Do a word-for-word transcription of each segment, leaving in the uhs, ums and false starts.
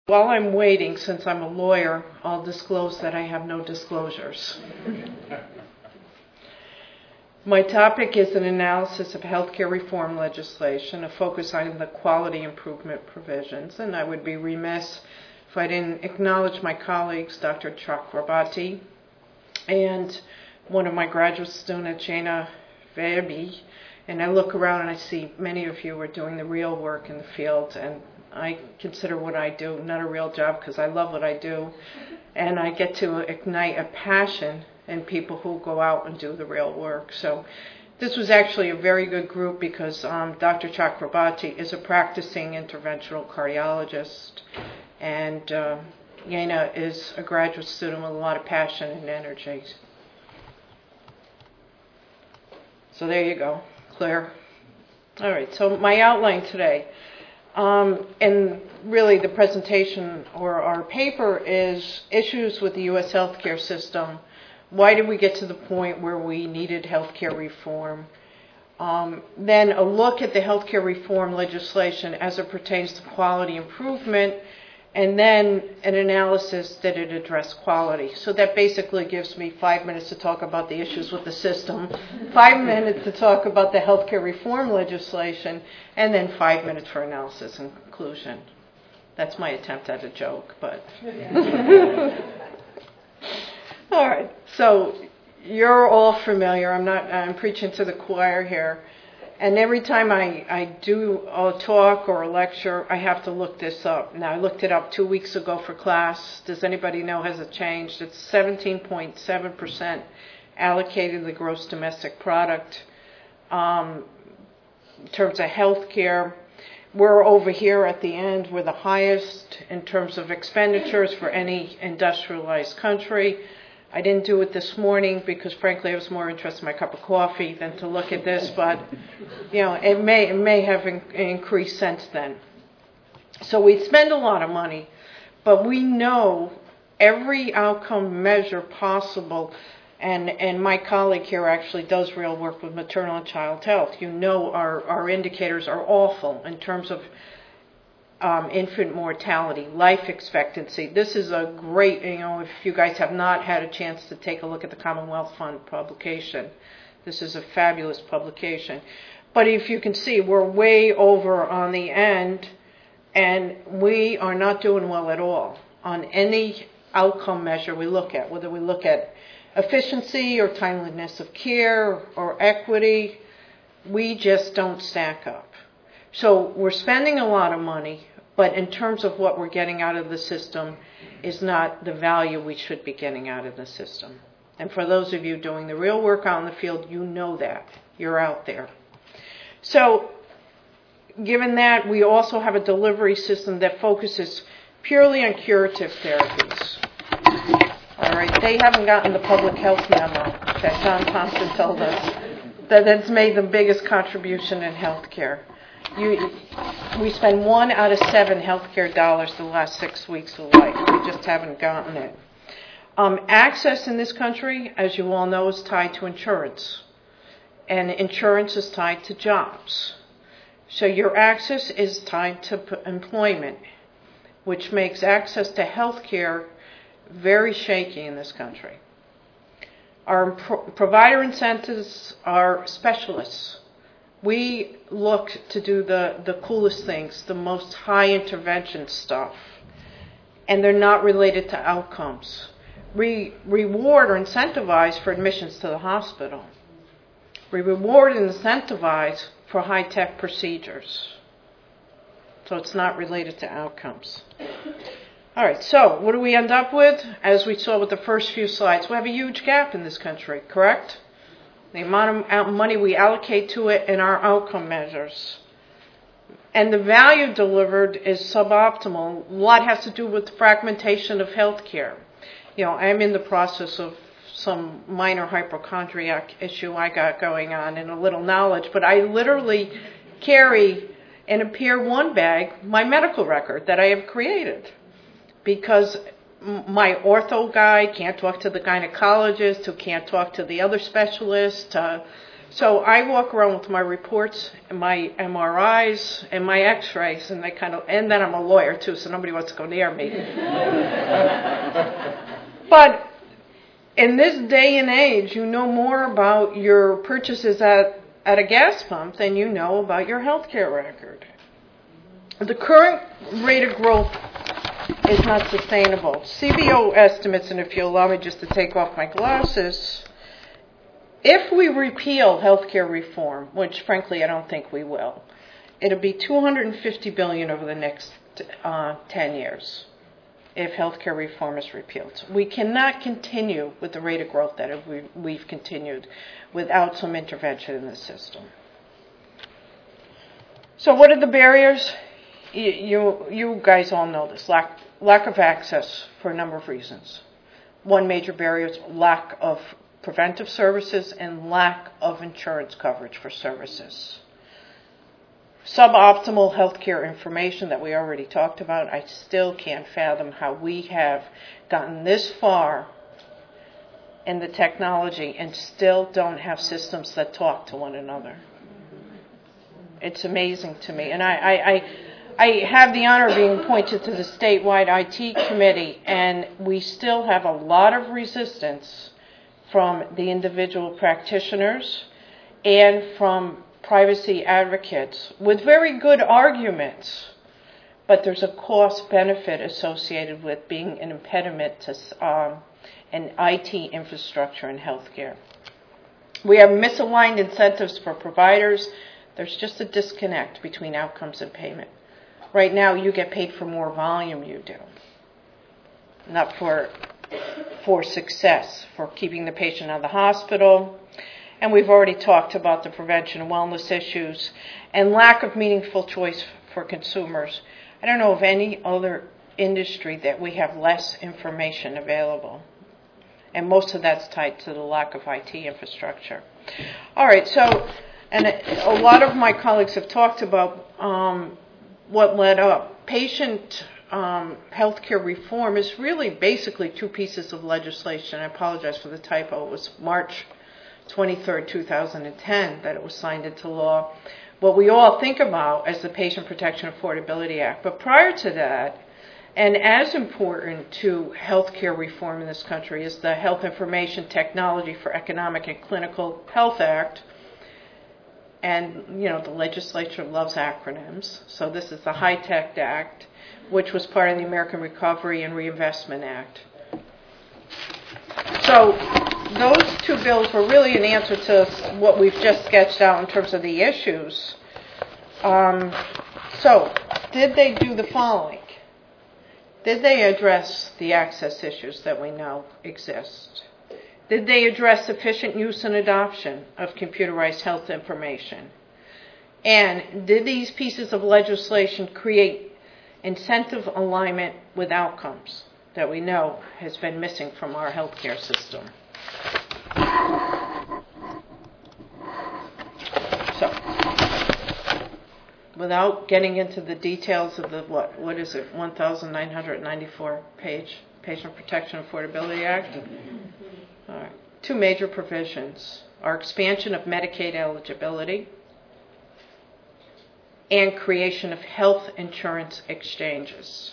While I'm waiting, since I'm a lawyer, I'll disclose that I have no disclosures. My topic is an analysis of healthcare reform legislation, a focus on the quality improvement provisions, and I would be remiss if I didn't acknowledge my colleagues, Doctor Chakrabarti, and one of my graduate students, Jana Verby. And I look around and I see many of you are doing the real work in the field, and I consider what I do not a real job because I love what I do, and I get to ignite a passion in people who go out and do the real work. So this was actually a very good group because um, Doctor Chakrabarti is a practicing interventional cardiologist, and uh, Yana is a graduate student with a lot of passion and energy. So there you go, clear. All right, so my outline today. Um, and really the presentation or our paper is issues with the U S healthcare system. Why did we get to the point where we needed healthcare reform? Um, then a look at the healthcare reform legislation as it pertains to quality improvement, and then an analysis that it addressed quality. So that basically gives me five minutes to talk about the issues with the system, five minutes to talk about the healthcare reform legislation, and then five minutes for analysis and conclusion. That's my attempt at a joke, but... All right, so you're all familiar. I'm not, I'm preaching to the choir here. And every time I, I do a talk or a lecture, I have to look this up. Now, I looked it up two weeks ago for class. Does anybody know, has it changed? It's seventeen point seven percent allocated to the gross domestic product. Um, in terms of health care, we're over here at the end. We're the highest in terms of expenditures for any industrialized country. I didn't do it this morning because, frankly, I was more interested in my cup of coffee than to look at this, but, you know, it may it may have in, increased since then. So we spend a lot of money, but we know every outcome measure possible, and, and my colleague here actually does real work with maternal and child health. You know our, our indicators are awful in terms of Um, infant mortality, life expectancy. This is a great, you know, if you guys have not had a chance to take a look at the Commonwealth Fund publication, this is a fabulous publication. But if you can see, we're way over on the end, and we are not doing well at all on any outcome measure we look at, whether we look at efficiency or timeliness of care or equity. We just don't stack up. So we're spending a lot of money, but in terms of what we're getting out of the system is not the value we should be getting out of the system. And for those of you doing the real work out in the field, you know that. You're out there. So given that, we also have a delivery system that focuses purely on curative therapies. All right, they haven't gotten the public health memo that John Thompson told us that it's made the biggest contribution in healthcare. You, we spend one out of seven healthcare dollars the last six weeks of life. We just haven't gotten it. Um, access in this country, as you all know, is tied to insurance. And insurance is tied to jobs. So your access is tied to p- employment, which makes access to healthcare very shaky in this country. Our pro- provider incentives are specialists. We look to do the, the coolest things, the most high intervention stuff, and they're not related to outcomes. We reward or incentivize for admissions to the hospital. We reward and incentivize for high-tech procedures. So it's not related to outcomes. All right, so what do we end up with? As we saw with the first few slides, we have a huge gap in this country, correct? The amount of money we allocate to it in our outcome measures. And the value delivered is suboptimal. A lot has to do with the fragmentation of healthcare. You know, I'm in the process of some minor hypochondriac issue I got going on and a little knowledge, but I literally carry in a Pier one bag my medical record that I have created because my ortho guy can't talk to the gynecologist, who can't talk to the other specialist, uh, So I walk around with my reports and my M R Is and my X-rays, and they kind of, and then I'm a lawyer too, so nobody wants to go near me. But in this day and age, you know more about your purchases at, at a gas pump than you know about your healthcare record. The current rate of growth is not sustainable. C B O estimates, and if you'll allow me just to take off my glasses, if we repeal healthcare reform, which frankly I don't think we will, it'll be two hundred fifty billion dollars over the next uh, ten years if healthcare reform is repealed. We cannot continue with the rate of growth that we've continued without some intervention in the system. So what are the barriers? You, you, you guys all know this, lack, lack of access for a number of reasons. One major barrier is lack of preventive services and lack of insurance coverage for services. Suboptimal healthcare information that we already talked about. I still can't fathom how we have gotten this far in the technology and still don't have systems that talk to one another. It's amazing to me. And I, I, I, I have the honor of being appointed to the statewide I T committee, and we still have a lot of resistance from the individual practitioners and from privacy advocates with very good arguments, but there's a cost benefit associated with being an impediment to um, an I T infrastructure in healthcare. We have misaligned incentives for providers. There's just a disconnect between outcomes and payment. Right now, you get paid for more volume you do, not for for success, for keeping the patient out of the hospital. And we've already talked about the prevention and wellness issues and lack of meaningful choice for consumers. I don't know of any other industry that we have less information available. And most of that's tied to the lack of I T infrastructure. All right, so, and a lot of my colleagues have talked about um, what led up. Patient um, healthcare reform is really basically two pieces of legislation. I apologize for the typo. It was March twenty-third, two thousand ten that it was signed into law. What we all think about as the Patient Protection Affordability Act. But prior to that, and as important to healthcare reform in this country, is the Health Information Technology for Economic and Clinical Health Act. And, you know, the legislature loves acronyms. So this is the HITECH Act, which was part of the American Recovery and Reinvestment Act. So those two bills were really an answer to what we've just sketched out in terms of the issues. Um, so did they do the following? Did they address the access issues that we know exist? Did they address sufficient use and adoption of computerized health information? And did these pieces of legislation create incentive alignment with outcomes that we know has been missing from our healthcare system? So, without getting into the details of the, what, what is it, one thousand nine hundred ninety-four page Patient Protection Affordability Act? All right. Two major provisions are expansion of Medicaid eligibility and creation of health insurance exchanges.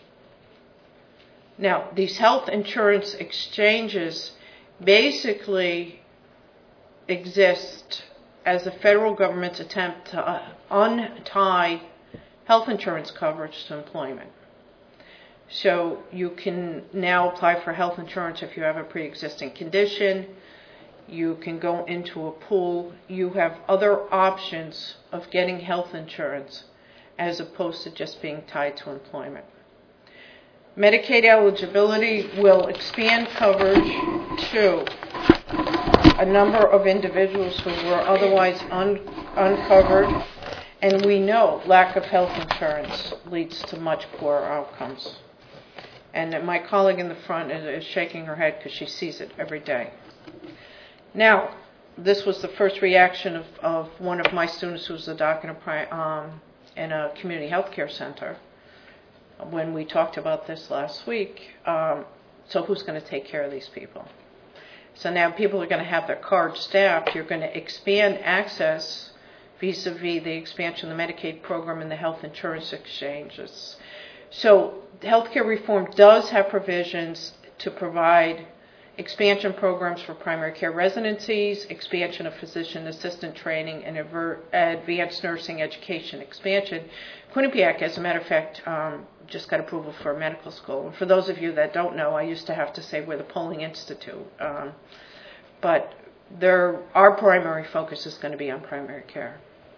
Now, these health insurance exchanges basically exist as the federal government's attempt to uh, untie health insurance coverage to employment. So you can now apply for health insurance if you have a pre-existing condition. You can go into a pool. You have other options of getting health insurance as opposed to just being tied to employment. Medicaid eligibility will expand coverage to a number of individuals who were otherwise un- uncovered. And we know lack of health insurance leads to much poorer outcomes. And my colleague in the front is shaking her head because she sees it every day. Now, this was the first reaction of, of one of my students who's a doc in a, um, in a community health care center when we talked about this last week. Um, so who's going to take care of these people? So now people are going to have their cards stamped. You're going to expand access vis-a-vis the expansion of the Medicaid program and the health insurance exchanges. So healthcare reform does have provisions to provide expansion programs for primary care residencies, expansion of physician assistant training, and advanced nursing education expansion. Quinnipiac, as a matter of fact, um, just got approval for medical school. And for those of you that don't know, I used to have to say we're the polling institute. Um, but there, our primary focus is going to be on primary care.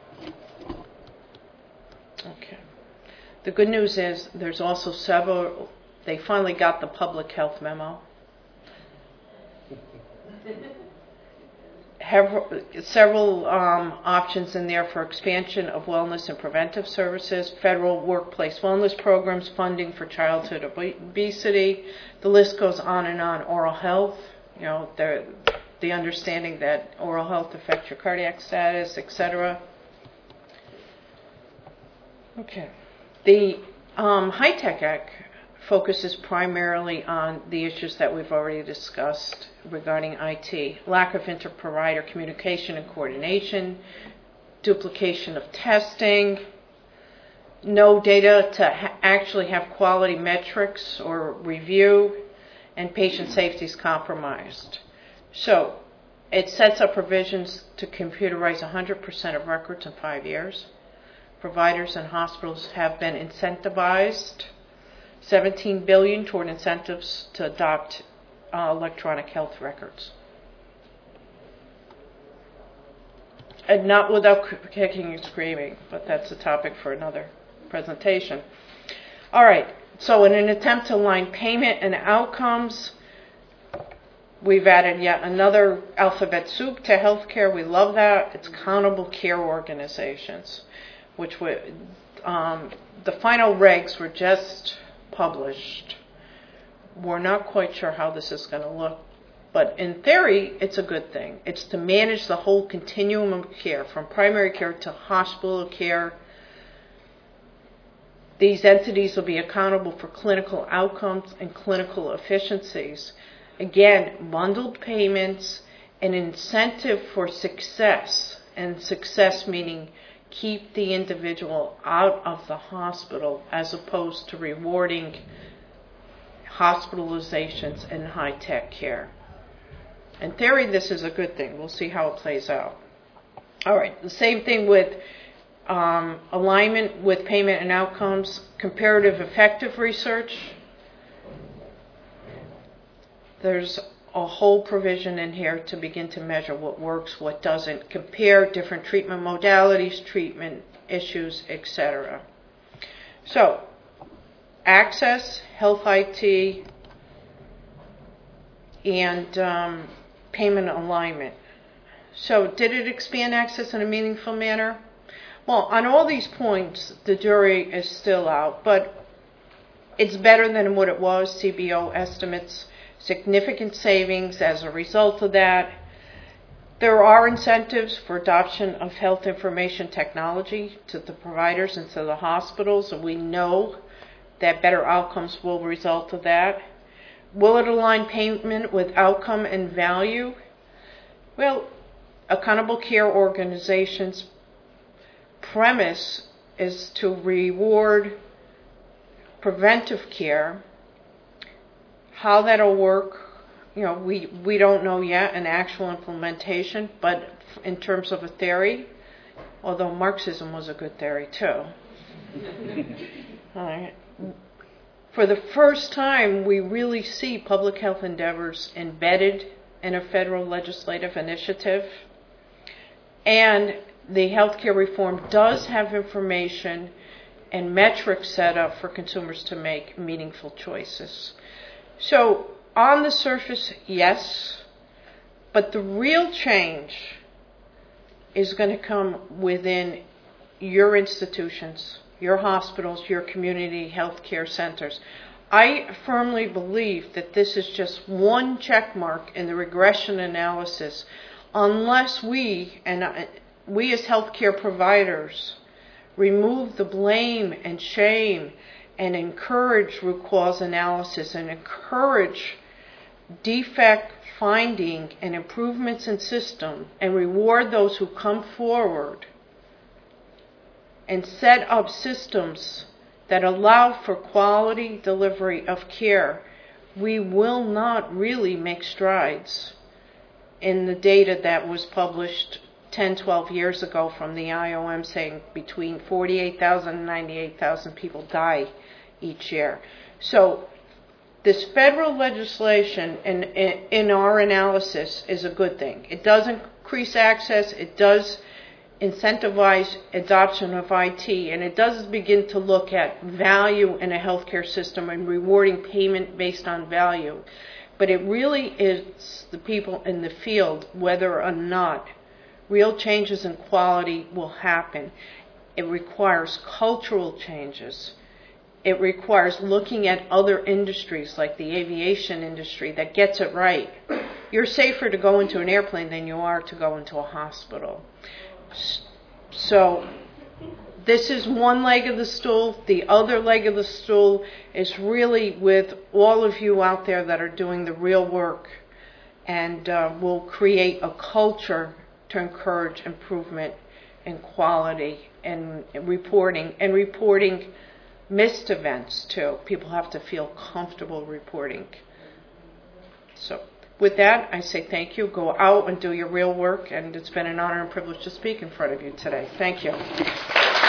Okay. The good news is there's also several, they finally got the public health memo. Have several um, options in there for expansion of wellness and preventive services, federal workplace wellness programs, funding for childhood obesity. The list goes on and on. Oral health, you know, the the understanding that oral health affects your cardiac status, et cetera. Okay. The um, HITECH Act focuses primarily on the issues that we've already discussed regarding I T. Lack of inter-provider communication and coordination, duplication of testing, no data to ha- actually have quality metrics or review, and patient safety is compromised. So it sets up provisions to computerize one hundred percent of records in five years. Providers and hospitals have been incentivized seventeen billion dollars toward incentives to adopt uh, electronic health records. And not without kicking and screaming, but that's a topic for another presentation. All right, so in an attempt to align payment and outcomes, we've added yet another alphabet soup to healthcare. We love that. It's accountable care organizations, which would, um, the final regs were just published. We're not quite sure how this is going to look, but in theory, it's a good thing. It's to manage the whole continuum of care, from primary care to hospital care. These entities will be accountable for clinical outcomes and clinical efficiencies. Again, bundled payments, an incentive for success, and success meaning keep the individual out of the hospital as opposed to rewarding hospitalizations and high-tech care. In theory, this is a good thing. We'll see how it plays out. All right, the same thing with um, alignment with payment and outcomes, comparative effective research. There's a whole provision in here to begin to measure what works, what doesn't, compare different treatment modalities, treatment issues, et cetera. So, access, health I T, and um, payment alignment. So, did it expand access in a meaningful manner? Well, on all these points, the jury is still out, but it's better than what it was. C B O estimates significant savings as a result of that. There are incentives for adoption of health information technology to the providers and to the hospitals, and we know that better outcomes will result of that. Will it align payment with outcome and value? Well, accountable care organizations' premise is to reward preventive care. How that'll work, you know, we, we don't know yet in actual implementation, but in terms of a theory, although Marxism was a good theory too. All right. For the first time, we really see public health endeavors embedded in a federal legislative initiative, and the healthcare reform does have information and metrics set up for consumers to make meaningful choices. So, on the surface, yes, but the real change is going to come within your institutions, your hospitals, your community health care centers. I firmly believe that this is just one check mark in the regression analysis, unless we, and we as healthcare providers, remove the blame and shame and encourage root cause analysis and encourage defect finding and improvements in system and reward those who come forward and set up systems that allow for quality delivery of care, we will not really make strides in the data that was published ten, twelve years ago from the I O M saying between forty-eight thousand and ninety-eight thousand people die each year. So this federal legislation in, in, in our analysis is a good thing. It does increase access, it does incentivize adoption of I T, and it does begin to look at value in a healthcare system and rewarding payment based on value. But it really is the people in the field, whether or not real changes in quality will happen. It requires cultural changes. It requires looking at other industries like the aviation industry that gets it right. You're safer to go into an airplane than you are to go into a hospital. So this is one leg of the stool. The other leg of the stool is really with all of you out there that are doing the real work, and uh, will create a culture to encourage improvement in quality and reporting, and reporting missed events too. People have to feel comfortable reporting. So with that, I say thank you. Go out and do your real work, and it's been an honor and privilege to speak in front of you today. Thank you.